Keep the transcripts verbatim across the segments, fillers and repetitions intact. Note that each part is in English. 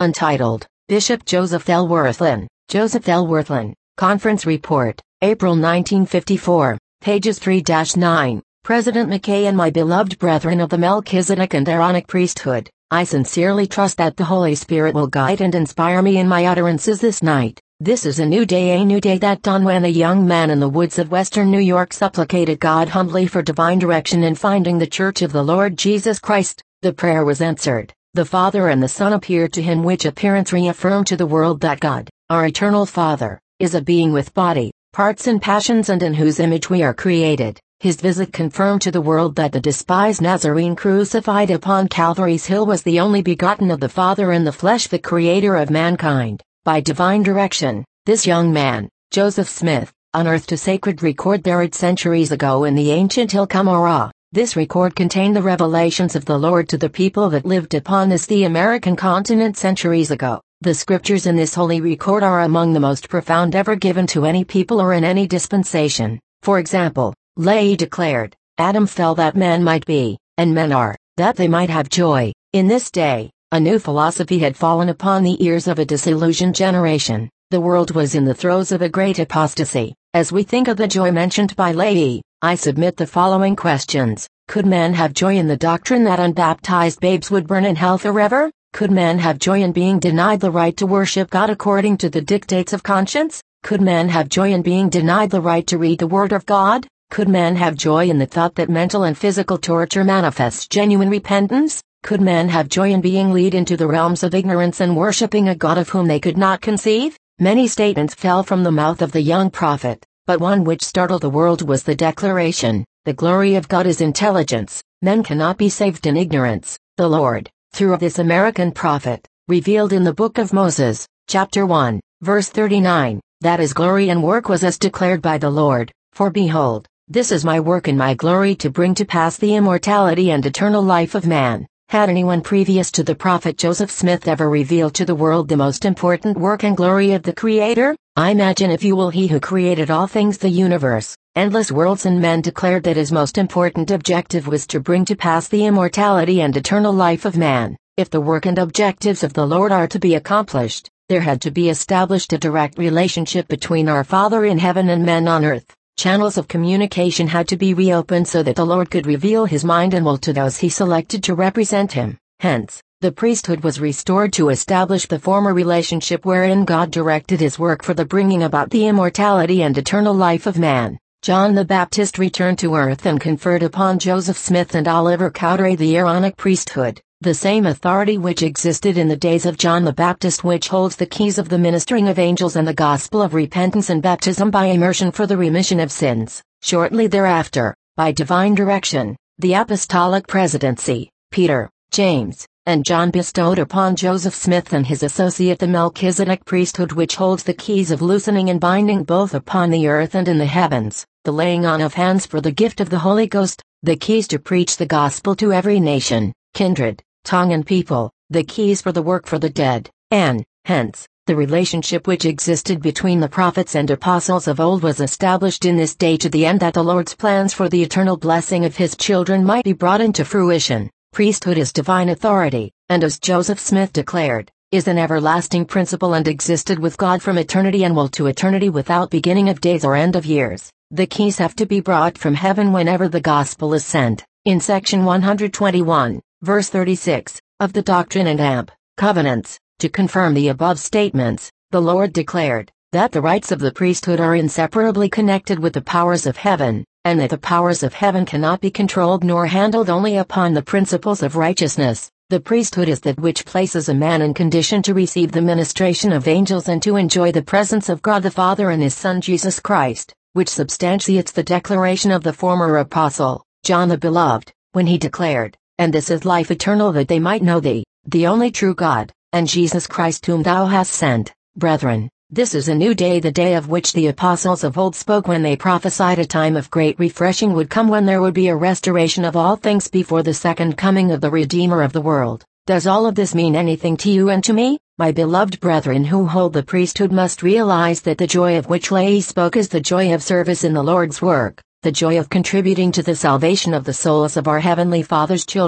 Untitled, Bishop Joseph L. Wirthlin, Joseph L. Wirthlin, Conference Report, April nineteen fifty-four, pages three to nine. President McKay and my beloved brethren of the Melchizedek and Aaronic priesthood, I sincerely trust that the Holy Spirit will guide and inspire me in my utterances this night. This is a new day, a new day that dawned when a young man in the woods of western New York supplicated God humbly for divine direction in finding the Church of the Lord Jesus Christ. The prayer was answered. The Father and the Son appeared to him, which appearance reaffirmed to the world that God, our eternal Father, is a being with body, parts and passions, and in whose image we are created. His visit confirmed to the world that the despised Nazarene crucified upon Calvary's hill was the only begotten of the Father in the flesh, the Creator of mankind. By divine direction, this young man, Joseph Smith, unearthed a sacred record buried centuries ago in the ancient hill Cumorah. This record contained the revelations of the Lord to the people that lived upon this the American continent centuries ago. The scriptures in this holy record are among the most profound ever given to any people or in any dispensation. For example, Lehi declared, Adam fell that men might be, and men are, that they might have joy. In this day, a new philosophy had fallen upon the ears of a disillusioned generation. The world was in the throes of a great apostasy. As we think of the joy mentioned by Lehi, I submit the following questions. Could man have joy in the doctrine that unbaptized babes would burn in hell forever? Could man have joy in being denied the right to worship God according to the dictates of conscience? Could man have joy in being denied the right to read the Word of God? Could man have joy in the thought that mental and physical torture manifests genuine repentance? Could man have joy in being led into the realms of ignorance and worshipping a God of whom they could not conceive? Many statements fell from the mouth of the young prophet, but one which startled the world was the declaration, the glory of God is intelligence, men cannot be saved in ignorance. The Lord, through this American prophet, revealed in the book of Moses, chapter one, verse thirty-nine, that his glory and work was as declared by the Lord, for behold, this is my work and my glory to bring to pass the immortality and eternal life of man. Had anyone previous to the prophet Joseph Smith ever revealed to the world the most important work and glory of the Creator? I imagine, if you will, he who created all things, the universe, endless worlds and men, declared that his most important objective was to bring to pass the immortality and eternal life of man. If the work and objectives of the Lord are to be accomplished, there had to be established a direct relationship between our Father in heaven and men on earth. Channels of communication had to be reopened so that the Lord could reveal his mind and will to those he selected to represent him. Hence, the priesthood was restored to establish the former relationship wherein God directed his work for the bringing about the immortality and eternal life of man. John the Baptist returned to earth and conferred upon Joseph Smith and Oliver Cowdery the Aaronic priesthood, the same authority which existed in the days of John the Baptist, which holds the keys of the ministering of angels and the gospel of repentance and baptism by immersion for the remission of sins. Shortly thereafter, by divine direction, the apostolic presidency, Peter, James, and John bestowed upon Joseph Smith and his associate the Melchizedek priesthood, which holds the keys of loosening and binding both upon the earth and in the heavens, the laying on of hands for the gift of the Holy Ghost, the keys to preach the gospel to every nation, kindred, tongue and people, the keys for the work for the dead, and, hence, the relationship which existed between the prophets and apostles of old was established in this day to the end that the Lord's plans for the eternal blessing of his children might be brought into fruition. Priesthood is divine authority, and as Joseph Smith declared, is an everlasting principle and existed with God from eternity and will to eternity without beginning of days or end of years. The keys have to be brought from heaven whenever the gospel is sent. In section one hundred twenty-one, verse thirty-six, of the Doctrine and Amp, Covenants, to confirm the above statements, the Lord declared, that the rights of the priesthood are inseparably connected with the powers of heaven, and that the powers of heaven cannot be controlled nor handled only upon the principles of righteousness. The priesthood is that which places a man in condition to receive the ministration of angels and to enjoy the presence of God the Father and his Son Jesus Christ, which substantiates the declaration of the former apostle, John the Beloved, when he declared, and this is life eternal, that they might know thee, the only true God, and Jesus Christ whom thou hast sent. Brethren, this is a new day, the day of which the apostles of old spoke when they prophesied a time of great refreshing would come, when there would be a restoration of all things before the second coming of the Redeemer of the world. Does all of this mean anything to you and to me? My beloved brethren who hold the priesthood must realize that the joy of which Lehi spoke is the joy of service in the Lord's work, the joy of contributing to the salvation of the souls of our Heavenly Father's children.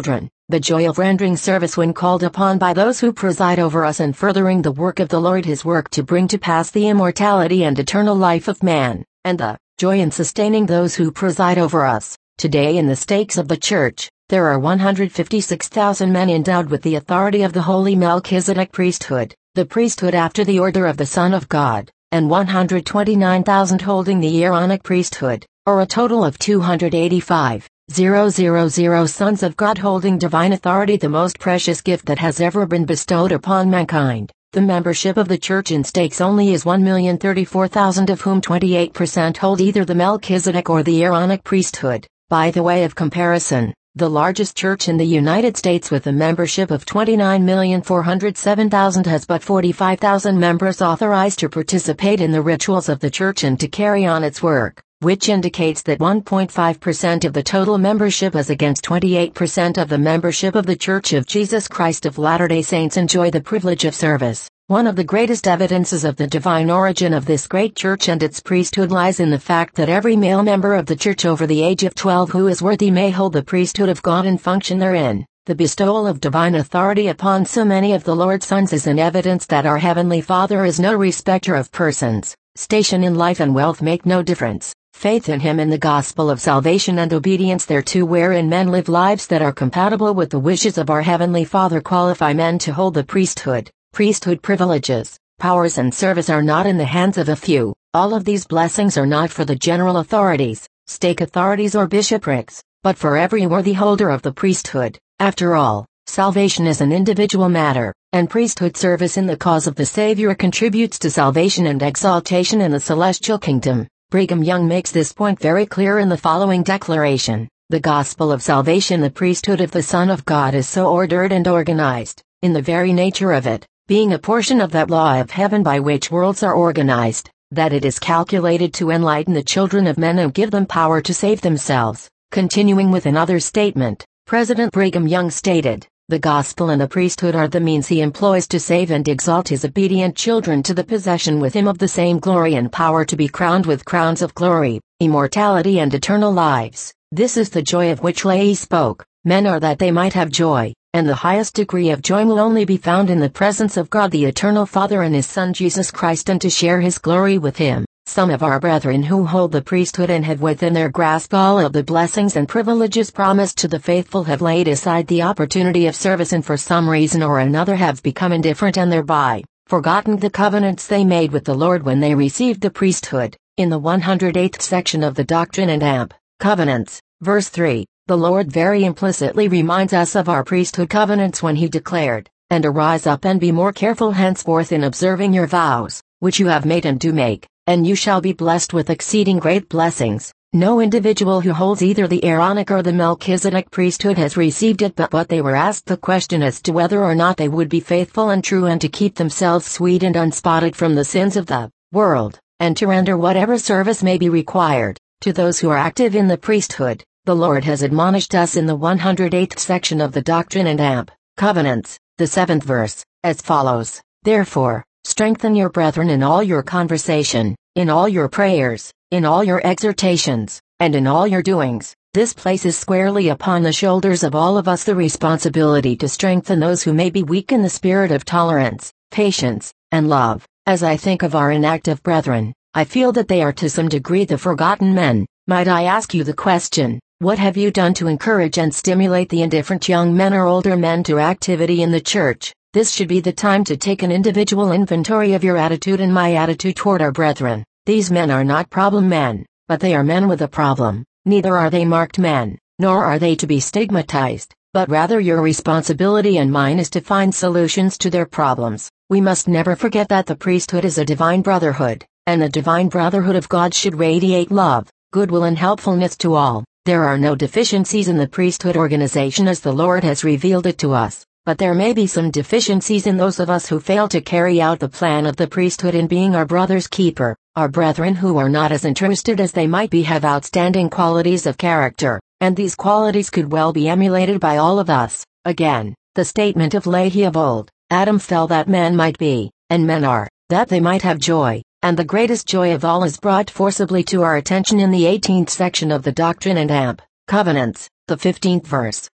the joy of rendering service when called upon by those who preside over us and furthering the work of the Lord, his work to bring to pass the immortality and eternal life of man, and the joy in sustaining those who preside over us. Today in the stakes of the Church, there are one hundred fifty-six thousand men endowed with the authority of the holy Melchizedek priesthood, the priesthood after the order of the Son of God, and one hundred twenty-nine thousand holding the Aaronic priesthood, or a total of two hundred eighty-five thousand sons of God holding divine authority, the most precious gift that has ever been bestowed upon mankind. The membership of the Church in stakes only is one million thirty-four thousand, of whom twenty-eight percent hold either the Melchizedek or the Aaronic priesthood. By the way of comparison, the largest church in the United States with a membership of twenty-nine million four hundred seven thousand has but forty-five thousand members authorized to participate in the rituals of the Church and to carry on its work, which indicates that one point five percent of the total membership as against twenty-eight percent of the membership of the Church of Jesus Christ of Latter-day Saints enjoy the privilege of service. One of the greatest evidences of the divine origin of this great church and its priesthood lies in the fact that every male member of the church over the age of twelve who is worthy may hold the priesthood of God and function therein. The bestowal of divine authority upon so many of the Lord's sons is an evidence that our Heavenly Father is no respecter of persons. Station in life and wealth make no difference. Faith in Him and the gospel of salvation and obedience thereto, wherein men live lives that are compatible with the wishes of our Heavenly Father, qualify men to hold the priesthood. Priesthood privileges, powers and service are not in the hands of a few. All of these blessings are not for the general authorities, stake authorities or bishoprics, but for every worthy holder of the priesthood. After all, salvation is an individual matter, and priesthood service in the cause of the Savior contributes to salvation and exaltation in the celestial kingdom. Brigham Young makes this point very clear in the following declaration: the gospel of salvation, the priesthood of the Son of God, is so ordered and organized, in the very nature of it, being a portion of that law of heaven by which worlds are organized, that it is calculated to enlighten the children of men and give them power to save themselves. Continuing with another statement, President Brigham Young stated, "The gospel and the priesthood are the means he employs to save and exalt his obedient children to the possession with him of the same glory and power, to be crowned with crowns of glory, immortality and eternal lives. This is the joy of which Leahy spoke. Men are that they might have joy, and the highest degree of joy will only be found in the presence of God the Eternal Father and His Son Jesus Christ, and to share His glory with Him." Some of our brethren who hold the priesthood and have within their grasp all of the blessings and privileges promised to the faithful have laid aside the opportunity of service, and for some reason or another have become indifferent and thereby forgotten the covenants they made with the Lord when they received the priesthood. In the one hundred eighth section of the Doctrine and Amp, Covenants, verse three, the Lord very implicitly reminds us of our priesthood covenants when He declared, "And arise up and be more careful henceforth in observing your vows, which you have made and do make, and you shall be blessed with exceeding great blessings." No individual who holds either the Aaronic or the Melchizedek priesthood has received it, but what they were asked the question as to whether or not they would be faithful and true and to keep themselves sweet and unspotted from the sins of the world, and to render whatever service may be required to those who are active in the priesthood. The Lord has admonished us in the one hundred eighth section of the Doctrine and Amp, Covenants, the seventh verse, as follows: "Therefore, strengthen your brethren in all your conversation, in all your prayers, in all your exhortations, and in all your doings." This places squarely upon the shoulders of all of us the responsibility to strengthen those who may be weak in the spirit of tolerance, patience, and love. As I think of our inactive brethren, I feel that they are to some degree the forgotten men. Might I ask you the question, what have you done to encourage and stimulate the indifferent young men or older men to activity in the church? This should be the time to take an individual inventory of your attitude and my attitude toward our brethren. These men are not problem men, but they are men with a problem. Neither are they marked men, nor are they to be stigmatized, but rather your responsibility and mine is to find solutions to their problems. We must never forget that the priesthood is a divine brotherhood, and the divine brotherhood of God should radiate love, goodwill and helpfulness to all. There are no deficiencies in the priesthood organization as the Lord has revealed it to us, but there may be some deficiencies in those of us who fail to carry out the plan of the priesthood in being our brother's keeper. Our brethren who are not as interested as they might be have outstanding qualities of character, and these qualities could well be emulated by all of us. Again, the statement of Leahy of old, Adam fell that men might be, and men are, that they might have joy. And the greatest joy of all is brought forcibly to our attention in the eighteenth section of the Doctrine and Amp, Covenants, the fifteenth verse.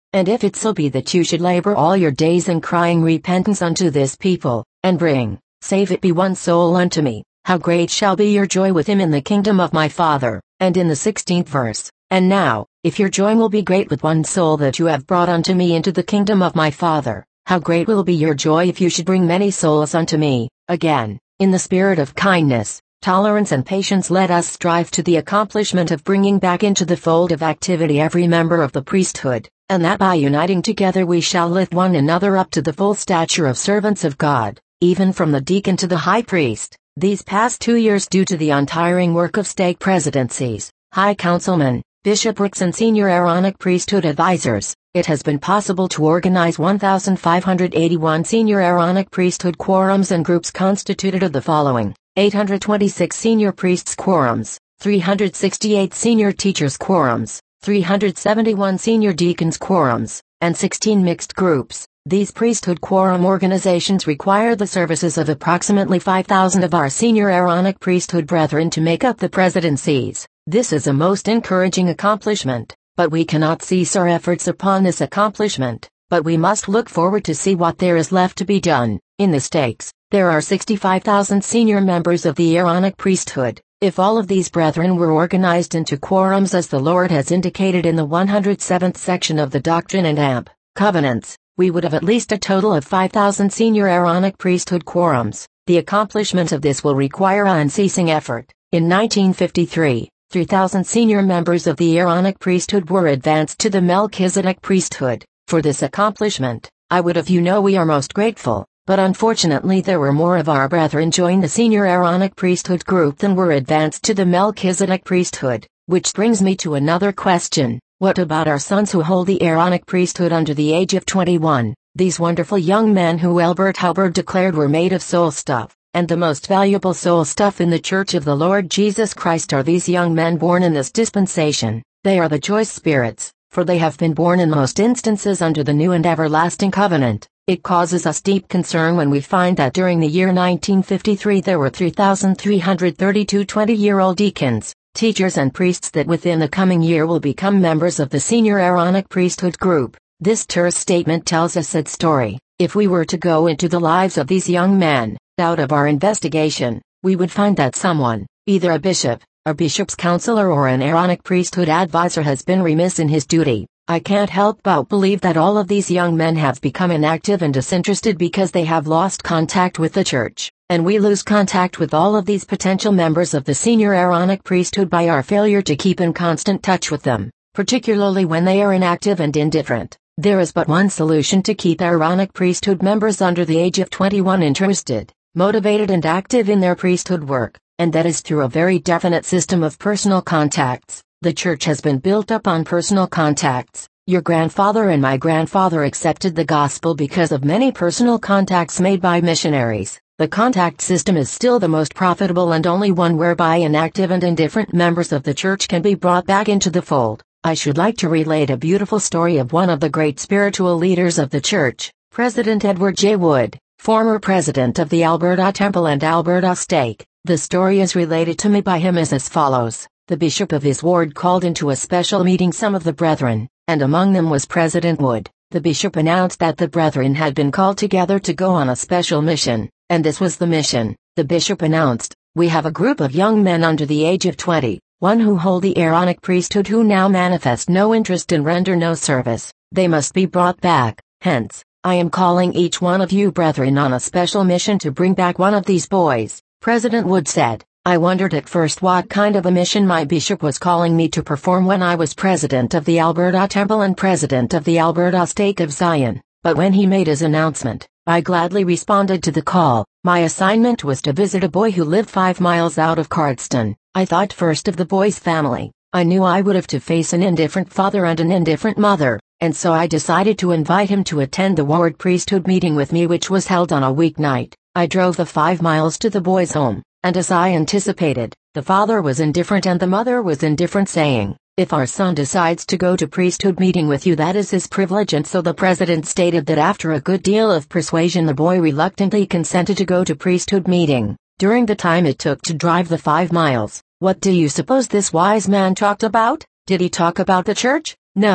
And if it so be that you should labor all your days in crying repentance unto this people, and bring, save it be one soul unto me, how great shall be your joy with him in the kingdom of my Father. And in the sixteenth verse, and now, if your joy will be great with one soul that you have brought unto me into the kingdom of my Father, how great will be your joy if you should bring many souls unto me. Again, in the spirit of kindness, tolerance and patience, let us strive to the accomplishment of bringing back into the fold of activity every member of the priesthood, and that by uniting together we shall lift one another up to the full stature of servants of God, even from the deacon to the high priest. These past two years, due to the untiring work of stake presidencies, high councilmen, bishoprics and senior Aaronic priesthood advisors, it has been possible to organize one thousand five hundred eighty-one senior Aaronic priesthood quorums and groups constituted of the following: eight hundred twenty-six senior priests quorums, three hundred sixty-eight senior teachers quorums, three hundred seventy-one senior deacons quorums, and sixteen mixed groups. These priesthood quorum organizations require the services of approximately five thousand of our senior Aaronic priesthood brethren to make up the presidencies. This is a most encouraging accomplishment, but we cannot cease our efforts upon this accomplishment, but we must look forward to see what there is left to be done. In the stakes, there are sixty-five thousand senior members of the Aaronic priesthood. If all of these brethren were organized into quorums as the Lord has indicated in the one hundred seventh section of the Doctrine and Amp Covenants, we would have at least a total of five thousand senior Aaronic priesthood quorums. The accomplishment of this will require unceasing effort. In nineteen fifty-three, three thousand senior members of the Aaronic priesthood were advanced to the Melchizedek priesthood. For this accomplishment, I would have you know we are most grateful, but unfortunately there were more of our brethren join the senior Aaronic priesthood group than were advanced to the Melchizedek priesthood, which brings me to another question. What about our sons who hold the Aaronic priesthood under the age of twenty-one? These wonderful young men who Elbert Hubbard declared were made of soul stuff, and the most valuable soul stuff in the Church of the Lord Jesus Christ are these young men born in this dispensation. They are the choice spirits, for they have been born in most instances under the new and everlasting covenant. It causes us deep concern when we find that during the year nineteen fifty-three there were three thousand three hundred thirty-two twenty-year-old deacons, teachers and priests that within the coming year will become members of the senior Aaronic priesthood group. This terse statement tells a sad story. If we were to go into the lives of these young men, out of our investigation, we would find that someone, either a bishop, a bishop's counselor or an Aaronic priesthood advisor has been remiss in his duty. I can't help but believe that all of these young men have become inactive and disinterested because they have lost contact with the church, and we lose contact with all of these potential members of the senior Aaronic priesthood by our failure to keep in constant touch with them, particularly when they are inactive and indifferent. There is but one solution to keep Aaronic priesthood members under the age of twenty-one interested, motivated and active in their priesthood work, and that is through a very definite system of personal contacts. The church has been built up on personal contacts. Your grandfather and my grandfather accepted the gospel because of many personal contacts made by missionaries. The contact system is still the most profitable and only one whereby inactive and indifferent members of the church can be brought back into the fold. I should like to relate a beautiful story of one of the great spiritual leaders of the church, President Edward J. Wood, former president of the Alberta Temple and Alberta Stake. The story is related to me by him as as follows. The bishop of his ward called into a special meeting some of the brethren, and among them was President Wood. The bishop announced that the brethren had been called together to go on a special mission, and this was the mission. The bishop announced, "We have a group of young men under the age of twenty, one who hold the Aaronic priesthood who now manifest no interest and render no service. They must be brought back. Hence, I am calling each one of you brethren on a special mission to bring back one of these boys." President Wood said, "I wondered at first what kind of a mission my bishop was calling me to perform when I was president of the Alberta Temple and president of the Alberta Stake of Zion, but when he made his announcement, I gladly responded to the call. My assignment was to visit a boy who lived five miles out of Cardston. I thought first of the boy's family. I knew I would have to face an indifferent father and an indifferent mother, and so I decided to invite him to attend the ward priesthood meeting with me, which was held on a weeknight. I drove the five miles to the boy's home, and as I anticipated, the father was indifferent and the mother was indifferent, saying, 'If our son decides to go to priesthood meeting with you, that is his privilege.' And so the president stated that after a good deal of persuasion the boy reluctantly consented to go to priesthood meeting. During the time it took to drive the five miles, what do you suppose this wise man talked about? Did he talk about the church? No.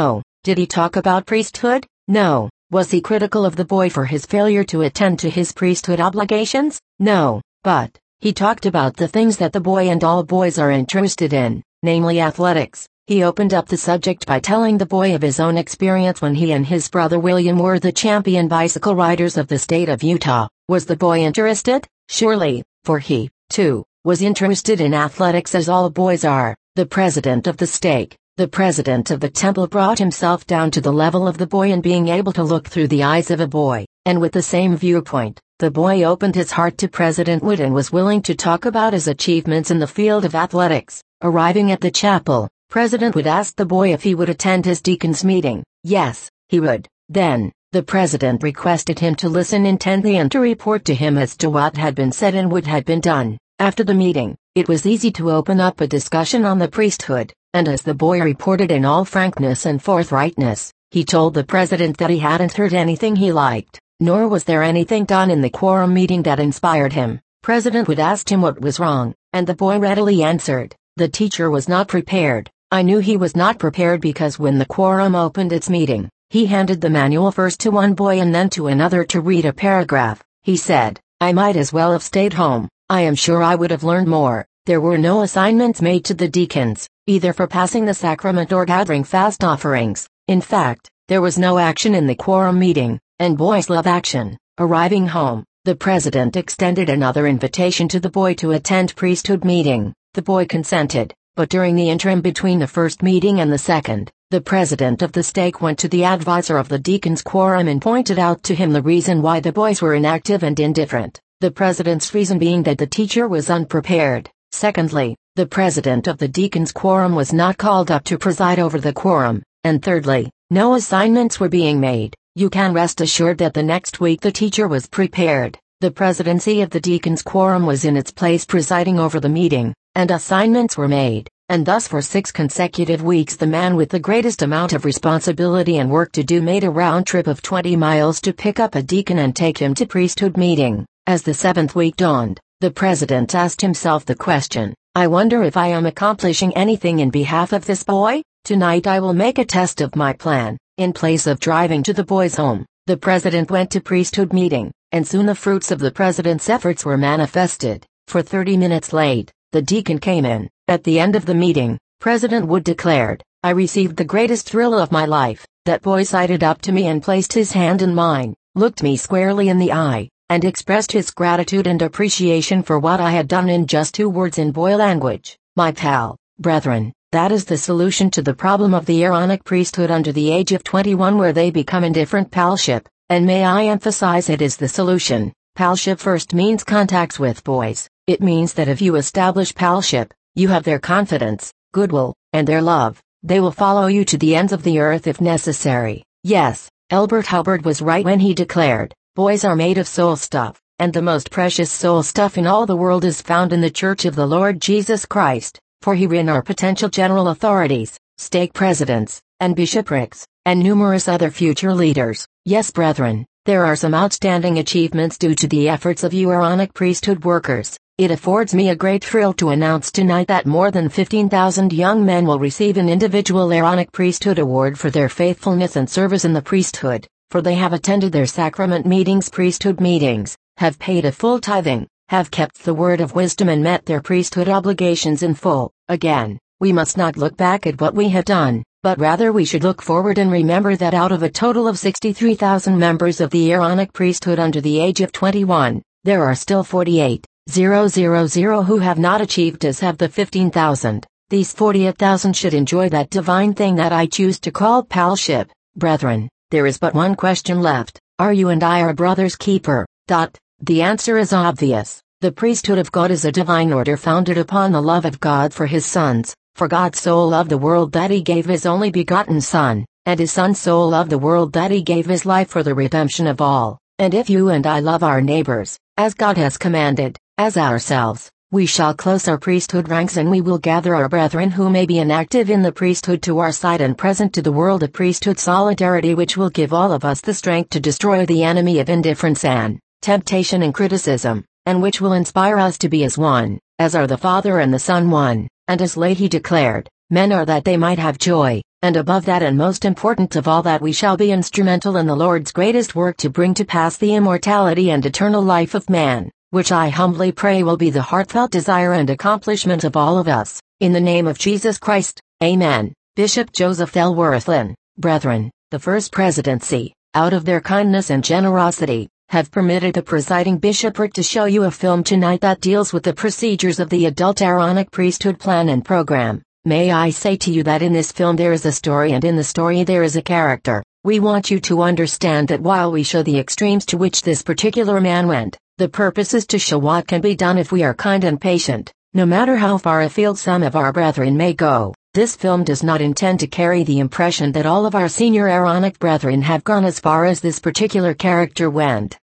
Did he talk about priesthood? No. Was he critical of the boy for his failure to attend to his priesthood obligations? No. But he talked about the things that the boy and all boys are interested in, namely athletics. He opened up the subject by telling the boy of his own experience when he and his brother William were the champion bicycle riders of the state of Utah. Was the boy interested? Surely, for he, too, was interested in athletics as all boys are. The president of the stake, the president of the temple, brought himself down to the level of the boy in being able to look through the eyes of a boy, and with the same viewpoint, the boy opened his heart to President Wood and was willing to talk about his achievements in the field of athletics. Arriving at the chapel, President Wood asked the boy if he would attend his deacon's meeting. Yes, he would. Then, the president requested him to listen intently and to report to him as to what had been said and what had been done. After the meeting, it was easy to open up a discussion on the priesthood, and as the boy reported in all frankness and forthrightness, he told the president that he hadn't heard anything he liked, nor was there anything done in the quorum meeting that inspired him. President Wood asked him what was wrong, and the boy readily answered, "The teacher was not prepared." I knew he was not prepared because when the quorum opened its meeting, he handed the manual first to one boy and then to another to read a paragraph. He said, "I might as well have stayed home. I am sure I would have learned more." There were no assignments made to the deacons, either for passing the sacrament or gathering fast offerings. In fact, there was no action in the quorum meeting, and boys love action. Arriving home, the president extended another invitation to the boy to attend priesthood meeting. The boy consented. But during the interim between the first meeting and the second, the president of the stake went to the advisor of the deacon's quorum and pointed out to him the reason why the boys were inactive and indifferent. The president's reason being that the teacher was unprepared. Secondly, the president of the deacon's quorum was not called up to preside over the quorum. And thirdly, no assignments were being made. You can rest assured that the next week the teacher was prepared. The presidency of the deacon's quorum was in its place presiding over the meeting, and assignments were made, and thus for six consecutive weeks the man with the greatest amount of responsibility and work to do made a round trip of twenty miles to pick up a deacon and take him to priesthood meeting. As the seventh week dawned, the president asked himself the question, "I wonder if I am accomplishing anything in behalf of this boy? Tonight I will make a test of my plan." In place of driving to the boy's home, the president went to priesthood meeting, and soon the fruits of the president's efforts were manifested. For thirty minutes late, the deacon came in. At the end of the meeting, President Wood declared, "I received the greatest thrill of my life. That boy sided up to me and placed his hand in mine, looked me squarely in the eye, and expressed his gratitude and appreciation for what I had done in just two words in boy language. My pal, brethren, that is the solution to the problem of the Aaronic priesthood under the age of twenty-one where they become indifferent palship, and may I emphasize it is the solution. Palship first means contacts with boys. It means that if you establish palship, you have their confidence, goodwill, and their love. They will follow you to the ends of the earth if necessary." Yes, Elbert Hubbard was right when he declared, "Boys are made of soul stuff, and the most precious soul stuff in all the world is found in the Church of the Lord Jesus Christ, for herein are potential general authorities, stake presidents, and bishoprics, and numerous other future leaders." Yes, brethren, there are some outstanding achievements due to the efforts of you Aaronic priesthood workers. It affords me a great thrill to announce tonight that more than fifteen thousand young men will receive an individual Aaronic priesthood award for their faithfulness and service in the priesthood, for they have attended their sacrament meetings, priesthood meetings, have paid a full tithing, have kept the word of wisdom and met their priesthood obligations in full. Again, we must not look back at what we have done, but rather we should look forward and remember that out of a total of sixty-three thousand members of the Aaronic priesthood under the age of twenty-one, there are still forty-eight thousand who have not achieved as have the fifteen thousand. These forty-eight thousand should enjoy that divine thing that I choose to call palship. Brethren, there is but one question left. Are you and I our brother's keeper? Dot. The answer is obvious. The priesthood of God is a divine order founded upon the love of God for his sons. For God so loved the world that he gave his only begotten Son, and his Son so loved the world that he gave his life for the redemption of all. And if you and I love our neighbors, as God has commanded, as ourselves, we shall close our priesthood ranks and we will gather our brethren who may be inactive in the priesthood to our side and present to the world a priesthood solidarity which will give all of us the strength to destroy the enemy of indifference and temptation and criticism, and which will inspire us to be as one, as are the Father and the Son one. And as Leahy declared, men are that they might have joy, and above that and most important of all that we shall be instrumental in the Lord's greatest work to bring to pass the immortality and eternal life of man, which I humbly pray will be the heartfelt desire and accomplishment of all of us, in the name of Jesus Christ, Amen. Bishop Joseph L. Wirthlin, brethren, the First Presidency, out of their kindness and generosity, have permitted the presiding bishopric to show you a film tonight that deals with the procedures of the adult Aaronic priesthood plan and program. May I say to you that in this film there is a story, and in the story there is a character. We want you to understand that while we show the extremes to which this particular man went, the purpose is to show what can be done if we are kind and patient, no matter how far afield some of our brethren may go. This film does not intend to carry the impression that all of our senior Aaronic brethren have gone as far as this particular character went.